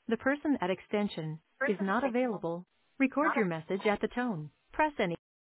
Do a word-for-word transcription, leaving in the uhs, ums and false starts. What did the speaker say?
The person at extension is not available. Record your message at the tone. Press any